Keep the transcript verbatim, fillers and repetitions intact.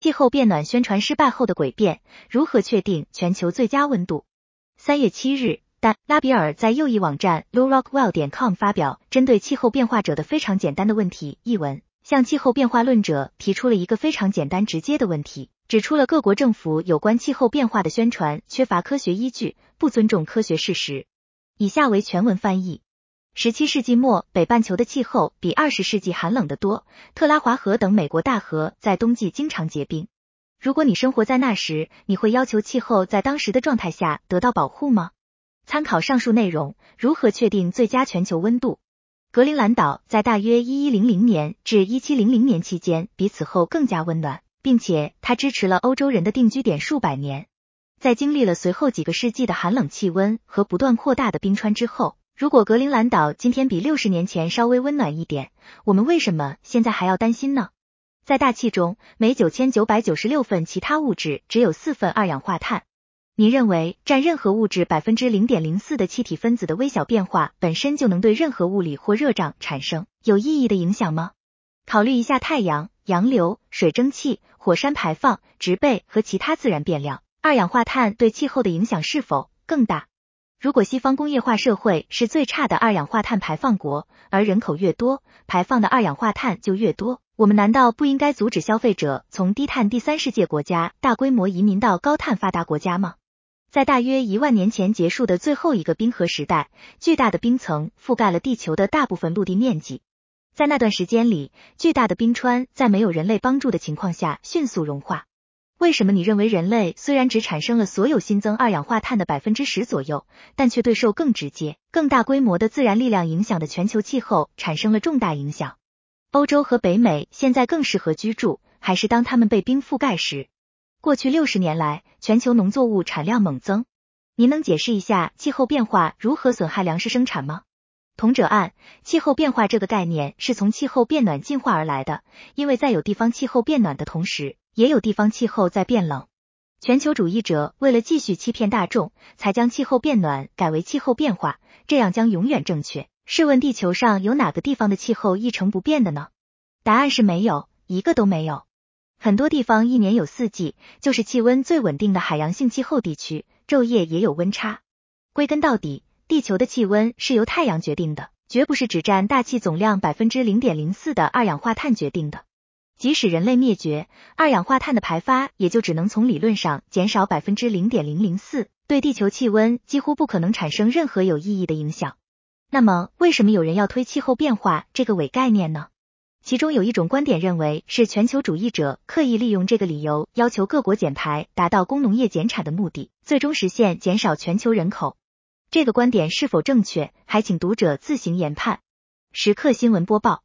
气候变暖宣传失败后的诡辩，如何确定全球最佳温度？三月七日，但拉比尔在右翼网站 low rockwell 点 com 发表针对气候变化者的非常简单的问题一文，向气候变化论者提出了一个非常简单直接的问题，指出了各国政府有关气候变化的宣传缺乏科学依据，不尊重科学事实。以下为全文翻译。十七世纪末，北半球的气候比二十世纪寒冷得多，特拉华河等美国大河在冬季经常结冰。如果你生活在那时，你会要求气候在当时的状态下得到保护吗？参考上述内容，如何确定最佳全球温度？格陵兰岛在大约一一零零年至一七零零年期间比此后更加温暖，并且它支持了欧洲人的定居点数百年。在经历了随后几个世纪的寒冷气温和不断扩大的冰川之后，如果格陵兰岛今天比六十年前稍微温暖一点，我们为什么现在还要担心呢？在大气中，每九千九百九十六份其他物质只有四份二氧化碳。你认为占任何物质 百分之零点零四 的气体分子的微小变化本身就能对任何物理或热胀产生有意义的影响吗？考虑一下太阳、洋流、水蒸气、火山排放、植被和其他自然变量，二氧化碳对气候的影响是否更大？如果西方工业化社会是最差的二氧化碳排放国，而人口越多，排放的二氧化碳就越多，我们难道不应该阻止消费者从低碳第三世界国家大规模移民到高碳发达国家吗？在大约一万年前结束的最后一个冰河时代，巨大的冰层覆盖了地球的大部分陆地面积。在那段时间里，巨大的冰川在没有人类帮助的情况下迅速融化。为什么你认为人类虽然只产生了所有新增二氧化碳的 百分之十 左右，但却对受更直接、更大规模的自然力量影响的全球气候产生了重大影响？欧洲和北美现在更适合居住，还是当它们被冰覆盖时？过去六十年来，全球农作物产量猛增。您能解释一下气候变化如何损害粮食生产吗？同者暗，气候变化这个概念是从气候变暖进化而来的，因为在有地方气候变暖的同时，也有地方气候在变冷。全球主义者为了继续欺骗大众，才将气候变暖改为气候变化，这样将永远正确。试问地球上有哪个地方的气候一成不变的呢？答案是没有，一个都没有。很多地方一年有四季，就是气温最稳定的海洋性气候地区，昼夜也有温差。归根到底，地球的气温是由太阳决定的，绝不是只占大气总量 百分之零点零四 的二氧化碳决定的。即使人类灭绝，二氧化碳的排发也就只能从理论上减少 百分之零点零零四， 对地球气温几乎不可能产生任何有意义的影响。那么，为什么有人要推气候变化这个伪概念呢？其中有一种观点认为是全球主义者刻意利用这个理由要求各国减排，达到工农业减产的目的，最终实现减少全球人口。这个观点是否正确，还请读者自行研判。时刻新闻播报。